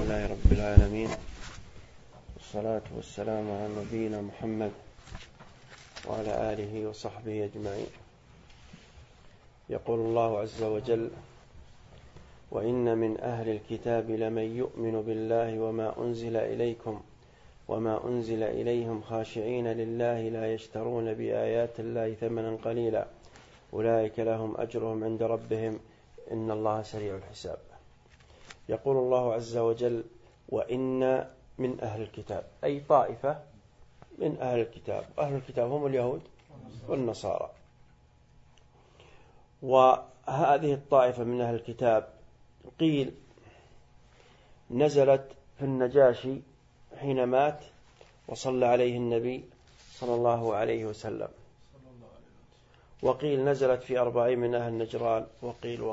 لله رب العالمين، والصلاة والسلام على نبينا محمد وعلى آله وصحبه أجمعين. يقول الله عز وجل: وإن من أهل الكتاب لمن يؤمن بالله وما أنزل إليكم وما أنزل إليهم خاشعين لله لا يشترون بآيات الله ثمنا قليلا أولئك لهم أجرهم عند ربهم إن الله سريع الحساب. يقول الله عز وجل: وإن من أهل الكتاب، أي طائفة من أهل الكتاب. أهل الكتاب هم اليهود والنصارى. وهذه الطائفة من أهل الكتاب قيل نزلت في النجاشي حين مات وصلى عليه النبي صلى الله عليه وسلم، وقيل نزلت في 40 من أهل نجران، وقيل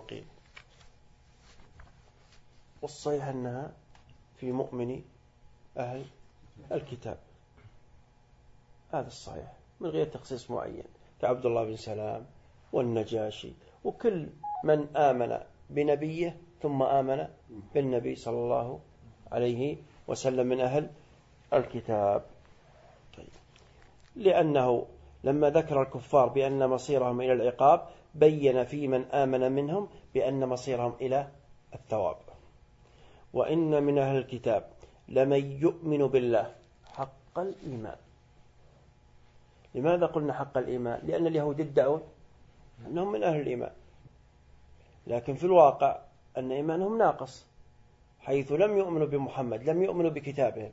والصحيح أنها في مؤمن أهل الكتاب. هذا الصحيح من غير تخصيص معين، كعبد الله بن سلام والنجاشي وكل من آمن بنبيه ثم آمن بالنبي صلى الله عليه وسلم من أهل الكتاب. طيب. لأنه لما ذكر الكفار بأن مصيرهم إلى العقاب بين في من آمن منهم بأن مصيرهم إلى الثواب. وإن من أهل الكتاب لمن يؤمن بالله حق الإيمان. لماذا قلنا حق الإيمان؟ لأن اليهود ادعوا أنهم من أهل الإيمان، لكن في الواقع أن إيمانهم ناقص، حيث لم يؤمنوا بمحمد، لم يؤمنوا بكتابهم.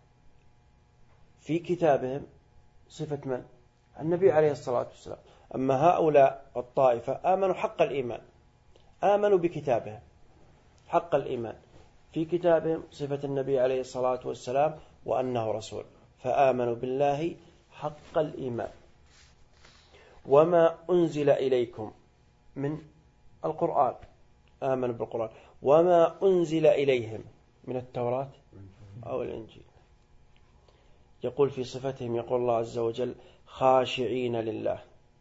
في كتابهم صفة من؟ النبي عليه الصلاة والسلام. أما هؤلاء الطائفة آمنوا حق الإيمان، آمنوا بكتابهم حق الإيمان، في كتابهم صفة النبي عليه الصلاة والسلام وأنه رسول، فآمنوا بالله حق الإيمان. وما أنزل إليكم من القرآن، آمنوا بالقرآن. وما أنزل إليهم من التوراة أو الإنجيل. يقول في صفتهم، يقول الله عز وجل: خاشعين لله،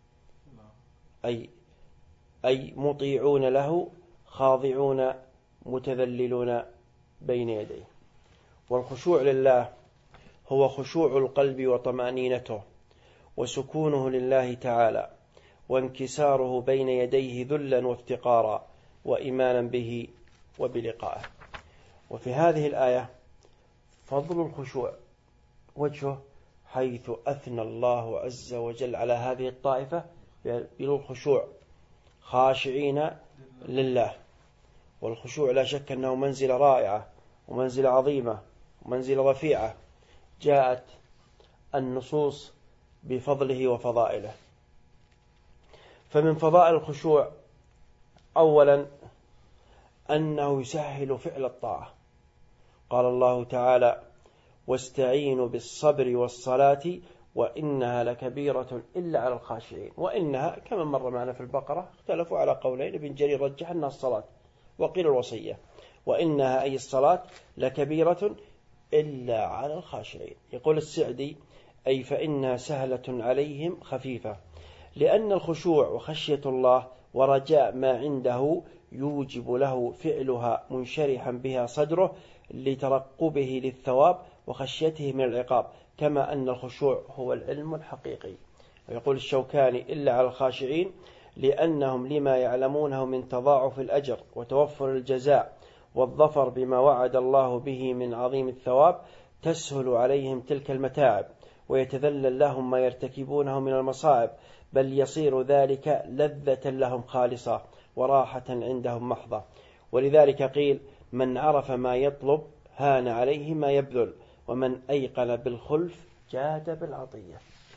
أي مطيعون له، خاضعون متذللون بين يديه. والخشوع لله هو خشوع القلب وطمأنينته وسكونه لله تعالى، وانكساره بين يديه ذلا وافتقارا وإيمانا به وبلقائه. وفي هذه الآية فضل الخشوع وجهه، حيث أثنى الله عز وجل على هذه الطائفة بالخشوع، خاشعين لله. والخشوع لا شك أنه منزلة رائعة ومنزلة عظيمة ومنزلة رفيعة، جاءت النصوص بفضله وفضائله. فمن فضائل الخشوع أولا أنه يسهل فعل الطاعة. قال الله تعالى: واستعينوا بالصبر والصلاة وإنها لكبيرة إلا على الخاشعين. وإنها كما مر معنا في البقرة اختلفوا على قولين، ابن جرير رجح أنها الصلاة وقيل الوصية. وإنها أي الصلاة لكبيرة إلا على الخاشعين. يقول السعدي: أي فإنها سهلة عليهم خفيفة، لأن الخشوع وخشية الله ورجاء ما عنده يوجب له فعلها منشرحا بها صدره لترقبه للثواب وخشيته من العقاب، كما أن الخشوع هو العلم الحقيقي. ويقول الشوكاني: إلا على الخاشعين، لأنهم لما يعلمونه من تضاعف الأجر وتوفر الجزاء والظفر بما وعد الله به من عظيم الثواب تسهل عليهم تلك المتاعب، ويتذلل لهم ما يرتكبونه من المصائب، بل يصير ذلك لذة لهم خالصة وراحة عندهم محضة. ولذلك قيل: من عرف ما يطلب هان عليه ما يبذل، ومن أيقن بالخلف جاد بالعطية.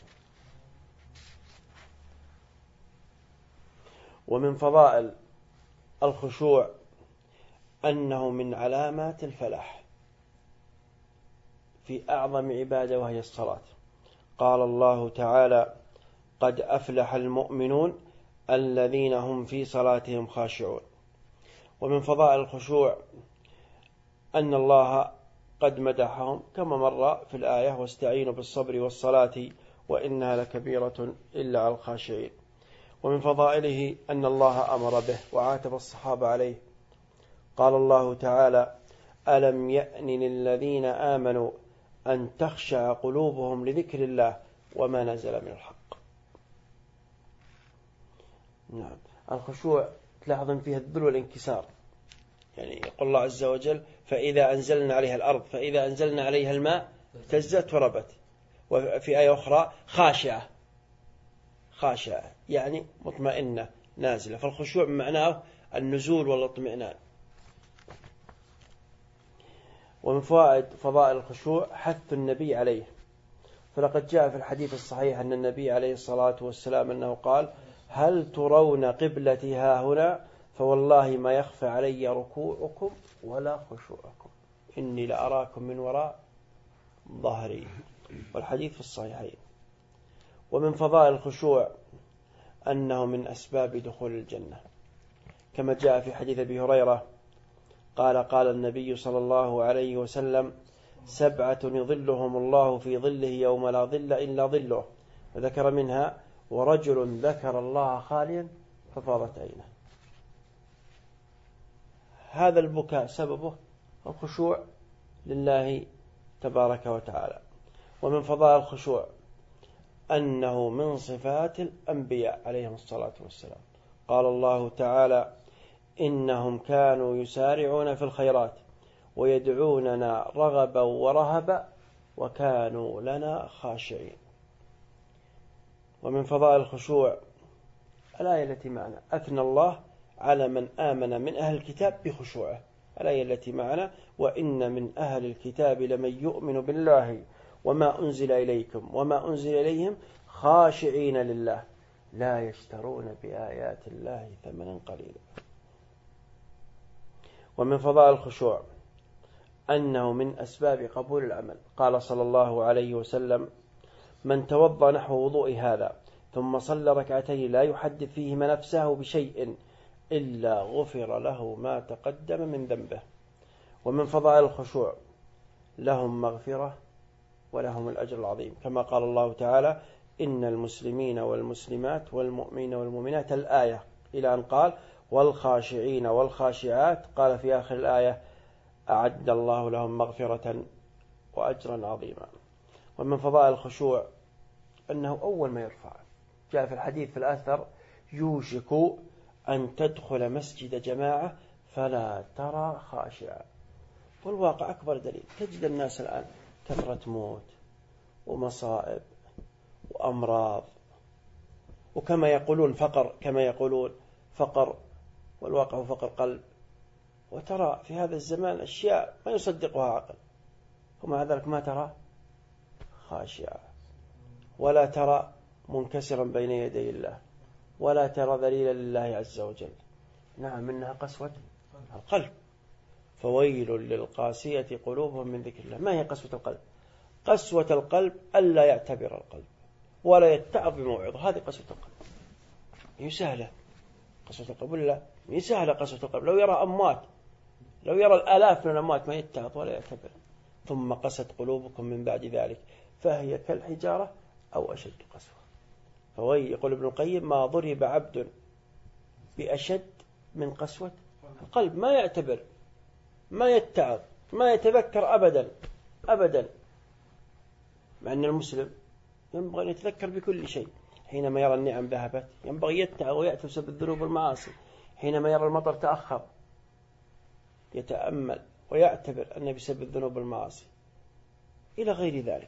ومن فضائل الخشوع أنه من علامات الفلاح في أعظم عبادة وهي الصلاة. قال الله تعالى: قد أفلح المؤمنون الذين هم في صلاتهم خاشعون. ومن فضائل الخشوع أن الله قد مدحهم كما مر في الآية: واستعينوا بالصبر والصلاة وإنها لكبيرة إلا على الخاشعين. ومن فضائله أن الله أمر به وعاتب الصحابة عليه. قال الله تعالى: ألم يأن للذين آمنوا أن تخشع قلوبهم لذكر الله وما نزل من الحق. نعم، الخشوع تلاحظون فيها الذل والانكسار. يعني يقول الله عز وجل فإذا أنزلنا عليها الأرض فإذا أنزلنا عليها الماء اهتزت وربت. وفي آية أخرى خاشعة، خاشعة يعني مطمئنة نازلة. فالخشوع معناه النزول والاطمئنان. ومن فضائل الخشوع حث النبي عليه، فلقد جاء في الحديث الصحيح أن النبي عليه الصلاة والسلام أنه قال هل ترون قبلتي ها هنا فوالله ما يخفى علي ركوعكم ولا خشوعكم إني لأراكم من وراء ظهري. والحديث في الصحيحين. ومن فضائل الخشوع أنه من أسباب دخول الجنة، كما جاء في حديث أبي هريرة قال النبي صلى الله عليه وسلم 7 يظلهم الله في ظله يوم لا ظل إلا ظله، وذكر منها ورجل ذكر الله خاليا ففاضت عينه. هذا البكاء سببه الخشوع لله تبارك وتعالى. ومن فضائل الخشوع أنه من صفات الأنبياء عليهم الصلاة والسلام. قال الله تعالى إنهم كانوا يسارعون في الخيرات ويدعوننا رغبا ورهبا وكانوا لنا خاشعين. ومن فضائل الخشوع الآية التي معنا أثنى الله على من آمن من أهل الكتاب بخشوعه. الآية التي معنا وإن من أهل الكتاب لمن يؤمن بالله وما أنزل إليكم وما أنزل إليهم خاشعين لله لا يشترون بآيات الله ثمنا قليلا. ومن فضائل الخشوع أنه من أسباب قبول العمل. قال صلى الله عليه وسلم من توضأ نحو وضوء هذا ثم صلى ركعتين لا يحدث فيهما نفسه بشيء إلا غفر له ما تقدم من ذنبه. ومن فضائل الخشوع لهم مغفرة ولهم الأجر العظيم، كما قال الله تعالى إن المسلمين والمسلمات والمؤمنين والمؤمنات الآية إلى أن قال والخاشعين والخاشعات، قال في آخر الآية أعد الله لهم مغفرة وأجرا عظيما. ومن فضائل الخشوع أنه أول ما يرفع، جاء في الحديث في الأثر يوشك أن تدخل مسجد جماعة فلا ترى خاشعا. والواقع أكبر دليل، تجد الناس الآن كثرة موت ومصائب وأمراض، وكما يقولون فقر، كما يقولون فقر، والواقع هو فقر قلب. وترى في هذا الزمان أشياء ما يصدقها عقل، ومع ذلك ما ترى خاشعا، ولا ترى منكسرا بين يدي الله، ولا ترى ذليلا لله عز وجل. نعم إنها قسوة القلب. فويل للقاسية قلوبهم من ذكر الله. ما هي قسوة القلب؟ قسوة القلب ألا يعتبر القلب ولا يتعظ بموعظة، هذه قسوة القلب. يسهل قسوة القلب ولا يسهل قسوة القلب؟ لو يرى أموات، لو يرى الآلاف من الأموات ما يتعظ ولا يعتبر. ثم قست قلوبكم من بعد ذلك فهي كالحجارة أو أشد قسوة. يقول ابن القيم ما ضرب عبد بأشد من قسوة القلب، ما يعتبر، ما يتعظ، ما يتذكر أبدا أبدا. مع أن المسلم ينبغي أن يتذكر بكل شيء. حينما يرى النعم ذهبت ينبغي يتعظ ويأتي بسبب الذنوب والمعاصي. حينما يرى المطر تأخر يتأمل ويعتبر أن بسبب الذنوب والمعاصي إلى غير ذلك.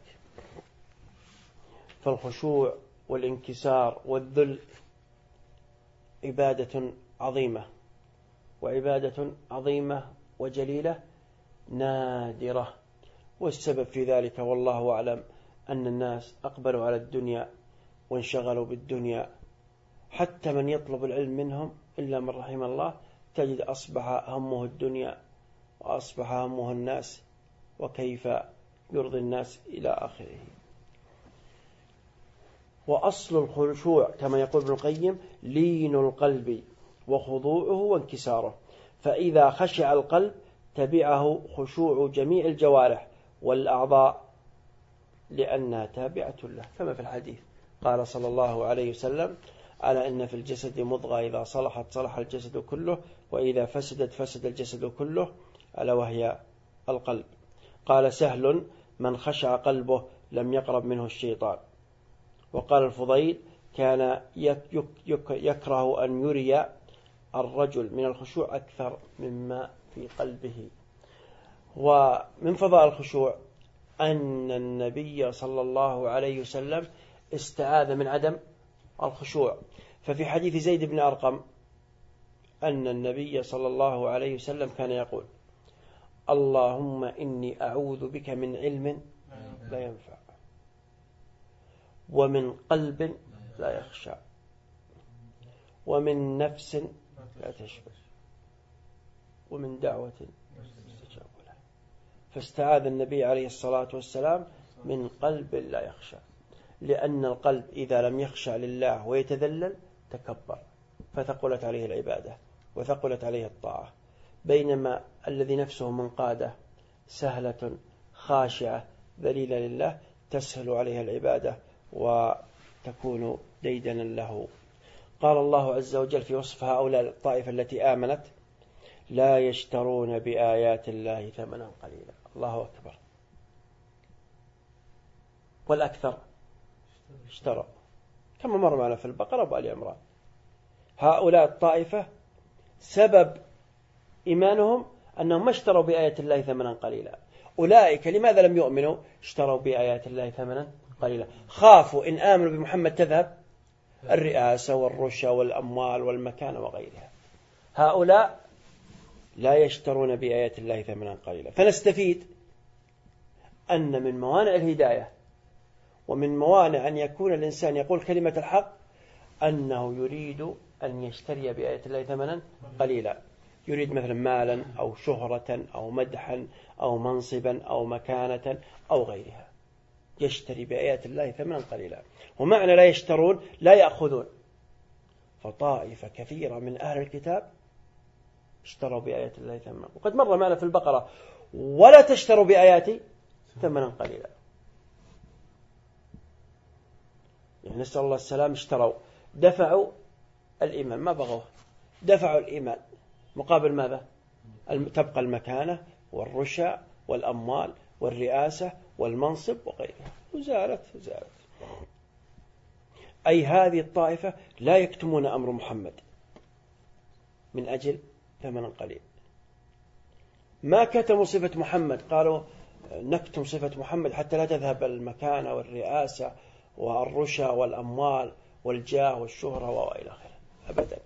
فالخشوع والانكسار والذل عبادة عظيمة، وعبادة عظيمة وجليلة نادرة. والسبب في ذلك والله أعلم أن الناس أقبلوا على الدنيا وانشغلوا بالدنيا. حتى من يطلب العلم منهم إلا من رحم الله تجد أصبح همه الدنيا وأصبح همه الناس وكيف يرضي الناس إلى آخره. وأصل الخشوع كما يقول ابن القيم لين القلب وخضوعه وانكساره، فإذا خشع القلب تبعه خشوع جميع الجوارح والأعضاء لأنها تابعة له، كما في الحديث قال صلى الله عليه وسلم ألا إن في الجسد مضغة إذا صلحت صلح الجسد كله وإذا فسدت فسد الجسد كله ألا وهي القلب. قال سهل: من خشع قلبه لم يقرب منه الشيطان. وقال الفضيل: كان يكره أن يري الرجل من الخشوع أكثر مما في قلبه. ومن فضائل الخشوع أن النبي صلى الله عليه وسلم استعاذ من عدم الخشوع، ففي حديث زيد بن أرقم أن النبي صلى الله عليه وسلم كان يقول: اللهم إني أعوذ بك من علم لا ينفع، ومن قلب لا يخشع، ومن نفس لا تشبع، ومن دعوة يستجاب لها. فاستعاذ النبي عليه الصلاة والسلام من قلب لا يخشع، لأن القلب إذا لم يخشع لله ويتذلل تكبر، فثقلت عليه العبادة وثقلت عليه الطاعة، بينما الذي نفسه منقادة سهلة خاشعة ذليلة لله تسهل عليها العبادة وتكون ديدنا له. قال الله عز وجل في وصف هؤلاء الطائفة التي آمنت: لا يشترون بآيات الله ثمنا قليلا. الله أكبر. والأكثر اشتروا، كما مر معنا في البقرة وآل عمران. هؤلاء الطائفة سبب إيمانهم أنهم ما اشتروا بآيات الله ثمنا قليلا. أولئك لماذا لم يؤمنوا؟ اشتروا بآيات الله ثمنا قليلا، خافوا إن آمنوا بمحمد تذهب الرئاسة والرشا والأموال والمكان وغيرها. هؤلاء لا يشترون بآيات الله ثمنا قليلا. فنستفيد أن من موانع الهداية ومن موانع أن يكون الإنسان يقول كلمة الحق أنه يريد أن يشتري بآيات الله ثمنا قليلا، يريد مثلا مالا أو شهرة أو مدحا أو منصبا أو مكانة أو غيرها، يشتري بآيات الله ثمنا قليلا. ومعنى لا يشترون لا يأخذون. فطائفة كثيرة من أهل الكتاب اشتروا بآيات الله ثمنا، وقد مر معنا في البقرة: ولا تشتروا بآياتي ثمنا قليلا. يعني نسأل الله السلام. اشتروا، دفعوا الإيمان، ما بغوه، دفعوا الإيمان مقابل ماذا؟ تبقى المكانة والرشا والأموال والرئاسة والمنصب وغيرها، وزالت. أي هذه الطائفة لا يكتمون أمر محمد من أجل ثمن قليل. ما كتموا صفة محمد، قالوا نكتم صفة محمد حتى لا تذهب المكانة والرئاسة والرشا والأموال والجاه والشهرة وإلى آخره، أبدا،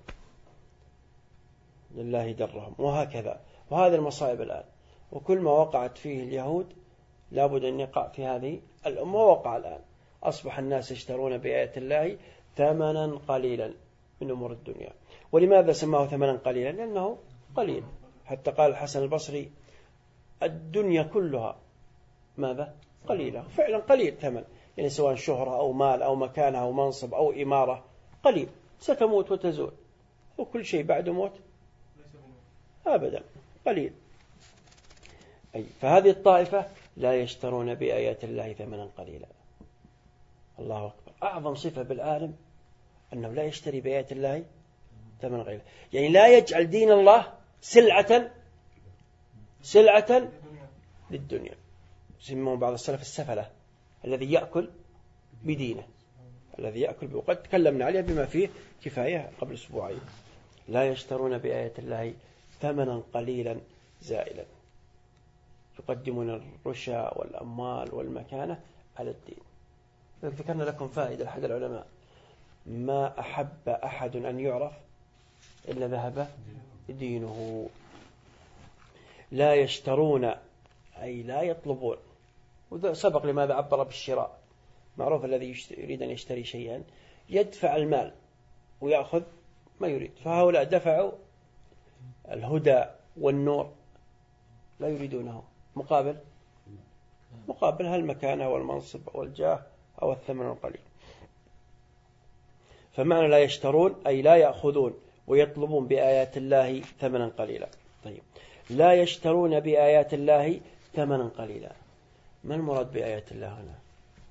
لله درهم. وهكذا، وهذا المصائب الآن، وكل ما وقعت فيه اليهود لابد أن يقع في هذه الأمة. وقع الآن، أصبح الناس يشترون بآيات الله ثمنا قليلا من أمور الدنيا. ولماذا سماه ثمنا قليلا؟ لأنه قليل. حتى قال الحسن البصري: الدنيا كلها ماذا؟ قليلة. فعلا قليل ثمن، يعني سواء شهرة أو مال أو مكانة أو منصب أو إمارة، قليل، ستموت وتزول، وكل شيء بعد موت أبدا قليل. أي فهذه الطائفة لا يشترون بآيات الله ثمنا قليلا. الله أكبر. أعظم صفة بالعالم أنه لا يشتري بآيات الله ثمنا قليلا، يعني لا يجعل دين الله سلعة للدنيا. يسمونه بعض السلف السفلة، الذي يأكل بدينه، الذي يأكل وقد تكلمنا عليه بما فيه كفاية قبل أسبوعين. لا يشترون بآيات الله ثمنا قليلا زائلا، يقدمون الرشا والأموال والمكانة على الدين. ذكرنا لكم فائدة لأحد العلماء: ما أحب أحد أن يعرف إلا ذهب دينه. لا يشترون أي لا يطلبون. وسبق لماذا عبر بالشراء. معروف الذي يريد أن يشتري شيئا يدفع المال ويأخذ ما يريد. فهؤلاء دفعوا الهدى والنور، لا يريدونه مقابل هالمكانة والمنصب والجاه أو الثمن القليل. فمعنى لا يشترون أي لا يأخذون ويطلبون بآيات الله ثمنا قليلا. طيب، لا يشترون بآيات الله ثمنا قليلا، ما المراد بآيات الله هنا؟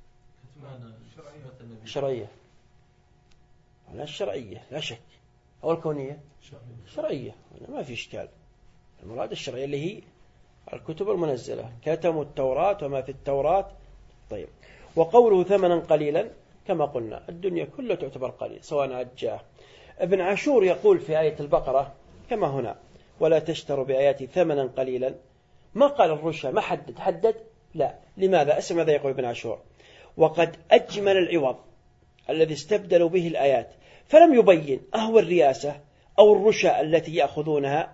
شرعية. لا الشرعية لا شك، أو الكونية شرعية، ما في إشكال. المراد الشرعية اللي هي الكتب المنزلة، كتموا التوراة وما في التوراة. طيب، وقوله ثمنا قليلا كما قلنا الدنيا كلها تعتبر قليل سواء عجاه. ابن عاشور يقول في آية البقرة كما هنا: ولا تشتروا بآياتي ثمنا قليلا. ما قال الرشا، ما حدد لا. لماذا؟ اسمع ماذا يقول ابن عاشور: وقد أجمل العوض الذي استبدلوا به الآيات، فلم يبين أهو الرياسة أو الرشا التي يأخذونها،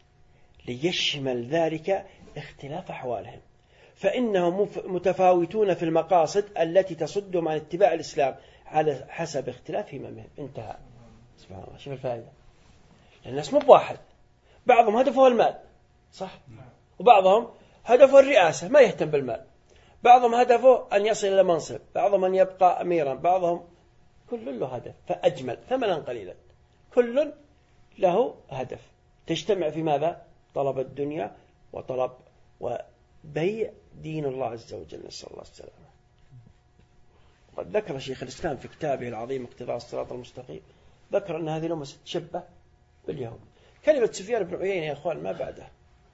ليشمل ذلك اختلاف أحوالهم، فإنهم متفاوتون في المقاصد التي تصدهم عن اتباع الإسلام على حسب اختلاف هممهم. انتهى. سبحان الله، شوف الفائدة. الناس مو بواحد، بعضهم هدفه المال، صح؟ وبعضهم هدفه الرئاسة، ما يهتم بالمال. بعضهم هدفه أن يصل إلى منصب، بعضهم أن يبقى أميرا، بعضهم كل له هدف. فأجمل ثمنا قليلا، كل له هدف، تجتمع في ماذا؟ طلب الدنيا وطلب وبيع دين الله عز وجل، نسأل الله السلامة. قد ذكر شيخ الإسلام في كتابه العظيم اقتضاء الصراط المستقيم، ذكر أن هذه الأمة ستشبه باليهود. كلمة سفيان بن عيينة يا أخوان ما بعده.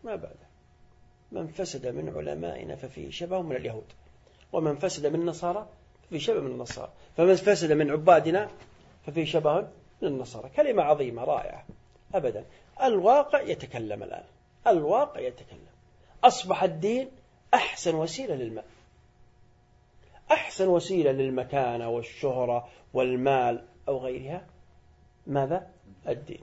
من فسد من علمائنا ففيه شبه من اليهود، ومن فسد من النصارى ففيه شبه من النصارى، فمن فسد من عبادنا ففيه شبه من النصارى. كلمة عظيمة رائعة أبدا. الواقع يتكلم الآن، الواقع يتكلم. أصبح الدين أحسن وسيلة للمال، أحسن وسيلة للمكانة والشهرة والمال أو غيرها. ماذا؟ الدين.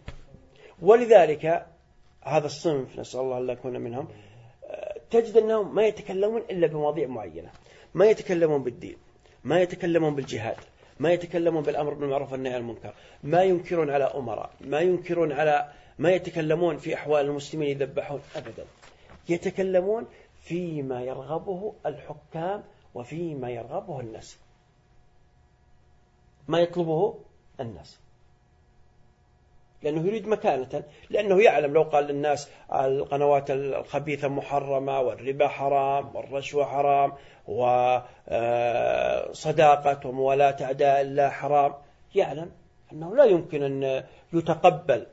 ولذلك هذا الصنف، نسأل الله أن لا نكون منهم، تجد أنهم ما يتكلمون إلا بمواضيع معينة، ما يتكلمون بالدين، ما يتكلمون بالجهاد، ما يتكلمون بالأمر بالمعروف والنهي عن المنكر، ما ينكرون على أمراء، ما يتكلمون في أحوال المسلمين يذبحون أبدا. يتكلمون فيما يرغبه الحكام وفيما يرغبه الناس، ما يطلبه الناس، لأنه يريد مكانة، لأنه يعلم لو قال للناس القنوات الخبيثة محرمة والربا حرام والرشوة حرام وصداقة وموالاة أعداء الله حرام، يعلم أنه لا يمكن أن يتقبل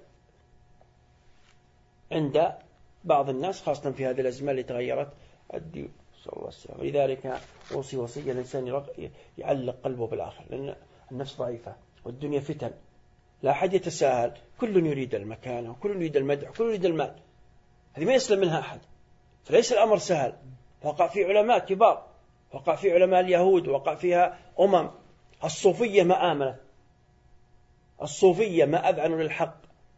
عند بعض الناس، خاصة في هذه الأزمة اللي تغيرت الدين. صلى الله عليه وسلم. ولذلك أوصي وصية الإنسان يعلق قلبه بالآخر، لأن النفس ضعيفة والدنيا فتن، لا أحد يتساهل، كل يريد المكانة وكل يريد المدح وكل يريد المال، هذه ما يسلم منها أحد. فليس الأمر سهل. وقع في علماء كبار، وقع في علماء اليهود، وقع فيها الصوفية ما آمنت، الصوفية ما أذعنوا للحق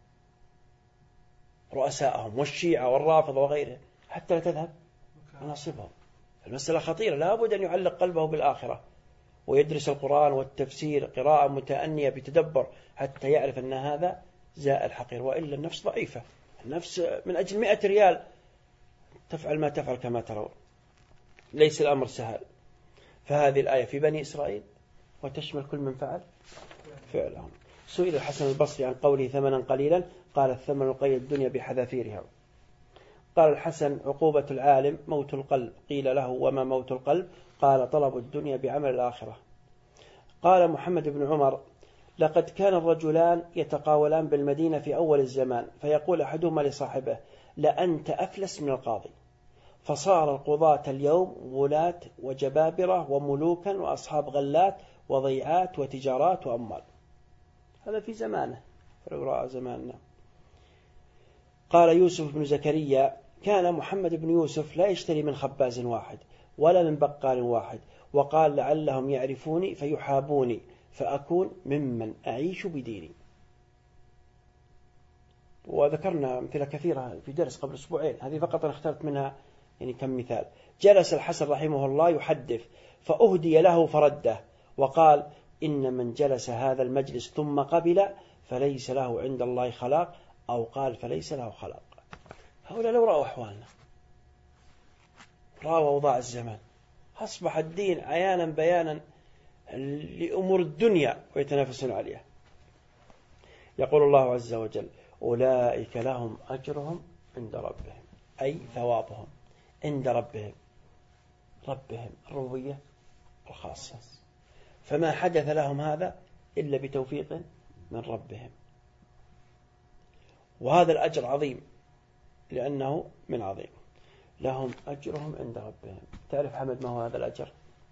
رؤساءهم، والشيعة والرافضة وغيره، حتى لا تذهب مناصبهم. المسألة خطيرة، لا بد أن يعلق قلبه بالآخرة ويدرس القرآن والتفسير قراءة متأنية بتدبر حتى يعرف أن هذا زائل حقير، وإلا النفس ضعيفة. النفس من أجل 100 ريال تفعل ما تفعل كما ترون، ليس الأمر سهل. فهذه الآية في بني إسرائيل وتشمل كل من فعل فعلهم. سئل الحسن البصري عن قوله ثمنا قليلا، قال: الثمن القليل الدنيا بحذافيرها. قال الحسن: عقوبة العالم موت القلب. قيل له: وما موت القلب؟ قال: طلب الدنيا بعمل الآخرة. قال محمد بن عمر: لقد كان الرجلان يتقاولان بالمدينة في أول الزمان، فيقول أحدهما لصاحبه: لأنت أفلس من القاضي. فصار القضاة اليوم ولاة وجبابرة وملوكا وأصحاب غلات وضيعات وتجارات وأموال. هذا في زمانه، في رأى زماننا. قال يوسف بن زكريا: كان محمد بن يوسف لا يشتري من خباز واحد ولا من بقال واحد، وقال: لعلهم يعرفوني فيحابوني فأكون ممن أعيش بديني. وذكرنا أمثلة كثيرة في درس قبل أسبوعين، هذه فقط أنا اخترت منها كم مثال. جلس الحسن رحمه الله يحدث، فأهدي له فرده، وقال: إن من جلس هذا المجلس ثم قبل فليس له عند الله خلاق، أو قال فليس له خلاق. هؤلاء لو رأوا أحوالنا، رأوا أوضاع الزمان، أصبح الدين عيانا بيانا لأمور الدنيا ويتنافسون عليها. يقول الله عز وجل: أولئك لهم أجرهم عند ربهم، أي ثوابهم عند ربهم الربوبية الخاصة، فما حدث لهم هذا إلا بتوفيق من ربهم. وهذا الأجر عظيم لأنه من عظيم. لهم أجرهم عند ربهم. تعرف حمد ما هو هذا الأجر؟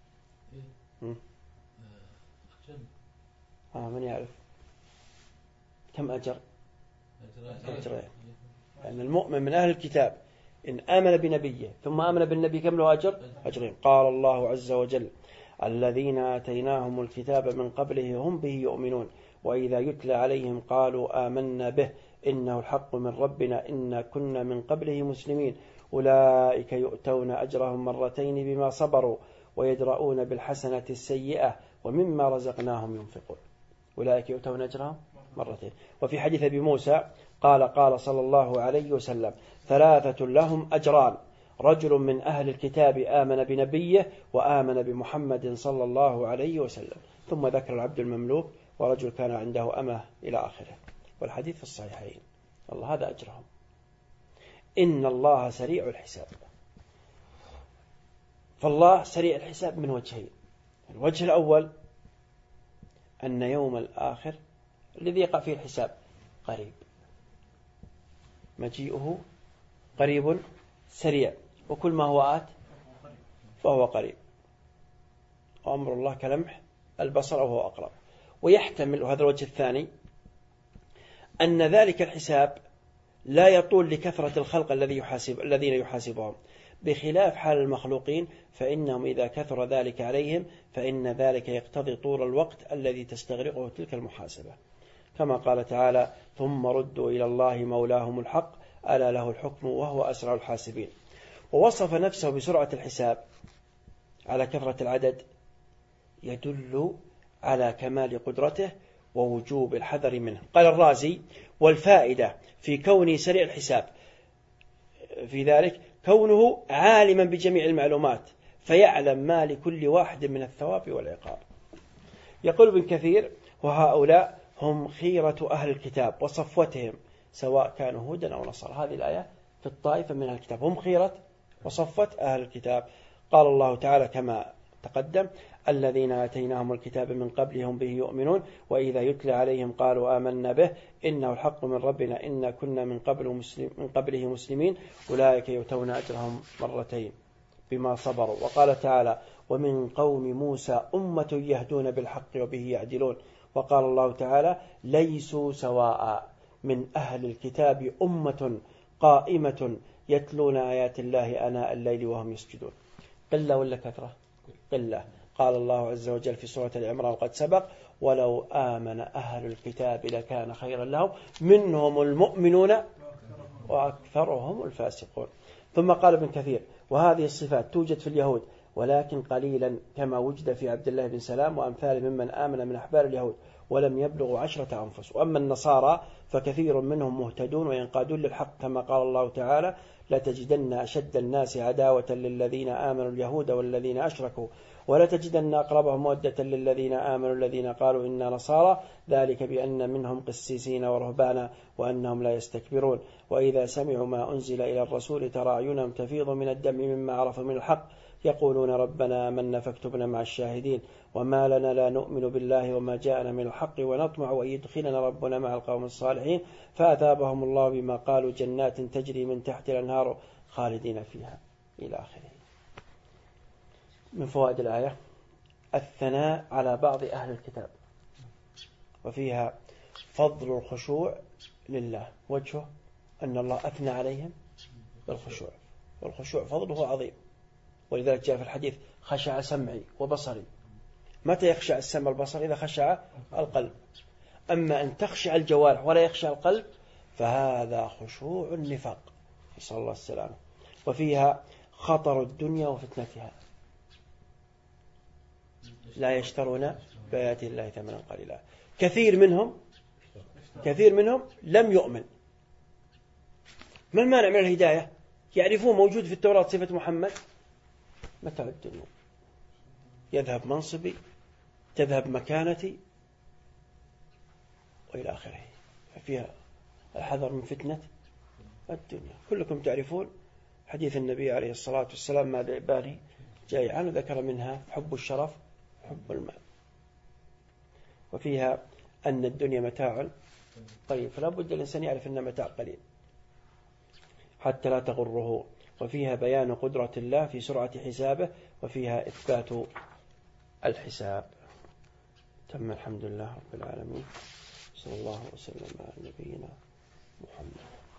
من يعرف كم أجر؟ أجرين. يعني المؤمن من أهل الكتاب إن آمن بنبيه ثم آمن بالنبي كم له أجر؟ أجرين. قال الله عز وجل الذين آتيناهم الكتاب من قبله هم به يؤمنون وإذا يتلى عليهم قالوا آمنا به إنه الحق من ربنا إنا كنا من قبله مسلمين أولئك يؤتون أجرهم مرتين بما صبروا ويدرؤون بالحسنة السيئة ومما رزقناهم ينفقون. أولئك يؤتون أجرهم مرتين. وفي حديث أبي موسى قال صلى الله عليه وسلم 3 لهم أجران رجل من أهل الكتاب آمن بنبيه وآمن بمحمد صلى الله عليه وسلم. ثم ذكر العبد المملوك ورجل كان عنده أمة إلى آخره. والحديث في الصحيحين. الله هذا أجرهم. إن الله سريع الحساب. فالله سريع الحساب من وجهين. الوجه الأول أن يوم الآخر الذي يقع فيه الحساب قريب، مجيئه قريب سريع، وكل ما هو آت فهو قريب، وأمر الله كلمح البصر أو هو أقرب. ويحتمل، وهذا الوجه الثاني، أن ذلك الحساب لا يطول لكثرة الخلق الذين يحاسبهم، بخلاف حال المخلوقين فإنهم إذا كثر ذلك عليهم فإن ذلك يقتضي طول الوقت الذي تستغرقه تلك المحاسبة، كما قال تعالى ثم ردوا إلى الله مولاهم الحق ألا له الحكم وهو أسرع الحاسبين. ووصف نفسه بسرعة الحساب على كثرة العدد يدل على كمال قدرته ووجوب الحذر منه. قال الرازي والفائدة في كونه سريع الحساب في ذلك كونه عالما بجميع المعلومات فيعلم ما لكل واحد من الثواب والعقاب. يقول ابن كثير وهؤلاء هم خيرة أهل الكتاب وصفوتهم سواء كانوا هودا أو نصارى. هذه الآية في الطائفة من أهل الكتاب هم خيرة وصفوة أهل الكتاب. قال الله تعالى كما تقدم الذين آتيناهم الكتاب من قبلهم به يؤمنون وإذا يتلى عليهم قالوا آمنا به إنه الحق من ربنا إنا كنا من قبله مسلمين أولئك يؤتون أجرهم مرتين بما صبروا. وقال تعالى ومن قوم موسى أمة يهدون بالحق وبه يعدلون. وقال الله تعالى ليسوا سواء من أهل الكتاب أمة قائمة يتلون آيات الله آناء الليل وهم يسجدون. قلة ولا كثرة؟ قلة. قال الله عز وجل في سورة العمران قد سبق ولو آمن أهل الكتاب لكان خيرا لهم منهم المؤمنون وأكثرهم الفاسقون. ثم قال ابن كثير وهذه الصفات توجد في اليهود ولكن قليلا كما وجد في عبد الله بن سلام وأمثال ممن آمن من أحبار اليهود ولم يبلغوا 10 أنفس. وأما النصارى فكثير منهم مهتدون وينقادون للحق كما قال الله تعالى لتجدن أشد الناس عداوة للذين آمنوا اليهود والذين أشركوا ولتجدن أقربهم مودة للذين آمنوا الذين قالوا إنا نصارى ذلك بأن منهم قسيسين ورهبانا وأنهم لا يستكبرون وإذا سمعوا ما أنزل إلى الرسول ترى أعينهم تفيض من الدم مما عرفوا من الحق يقولون ربنا آمنا فاكتبنا مع الشاهدين وما لنا لا نؤمن بالله وما جاءنا من الحق ونطمع أن يدخلنا ربنا مع القوم الصالحين فأثابهم الله بما قالوا جنات تجري من تحت الأنهار خالدين فيها إلى آخره. من فوائد الآية الثناء على بعض أهل الكتاب وفيها فضل الخشوع لله وجهه أن الله أثنى عليهم بالخشوع والخشوع فضله عظيم. ولذلك جاء في الحديث خشع سمعي وبصري. متى يخشع السمع والبصر؟ إذا خشع القلب. أما أن تخشع الجوارح ولا يخشع القلب فهذا خشوع النفاق نسأل الله السلامة. وفيها خطر الدنيا وفتنتها لا يشترون بآيات الله ثمنا قليلا. كثير منهم لم يؤمن. ما المانع من الهداية؟ يعرفون موجود في التوراة صفة محمد متاع الدنيا يذهب منصبي تذهب مكانتي وإلى آخره. ففيها الحذر من فتنة الدنيا. كلكم تعرفون حديث النبي عليه الصلاة والسلام ما بالي جاي عنه ذكر منها حب الشرف حب المال. وفيها أن الدنيا متاع قليل فلا بد الإنسان يعرف أن متاع قليل حتى لا تغره وفيها بيان قدرة الله في سرعة حسابه، وفيها إثبات الحساب. تم. الحمد لله رب العالمين، صلى الله وسلم على نبينا محمد.